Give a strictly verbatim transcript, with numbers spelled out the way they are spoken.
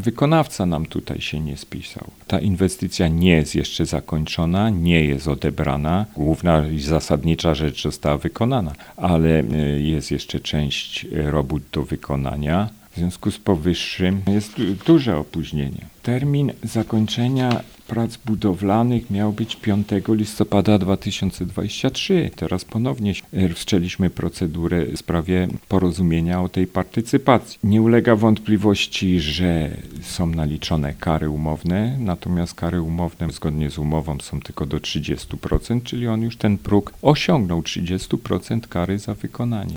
Wykonawca nam tutaj się nie spisał. Ta inwestycja nie jest jeszcze zakończona, nie jest odebrana. Główna i zasadnicza rzecz została wykonana, ale jest jeszcze część robót do wykonania. W związku z powyższym jest duże opóźnienie. Termin zakończenia prac budowlanych miał być piątego listopada dwa tysiące dwudziestego trzeciego. Teraz ponownie wszczęliśmy procedurę w sprawie porozumienia o tej partycypacji. Nie ulega wątpliwości, że są naliczone kary umowne, natomiast kary umowne zgodnie z umową są tylko do trzydziestu procent, czyli on już ten próg osiągnął trzydzieści procent kary za wykonanie.